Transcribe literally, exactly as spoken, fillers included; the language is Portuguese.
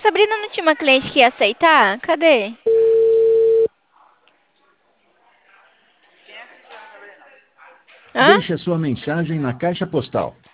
Sabrina não tinha uma cliente que ia aceitar? Cadê? Hã? Deixe a sua mensagem na caixa postal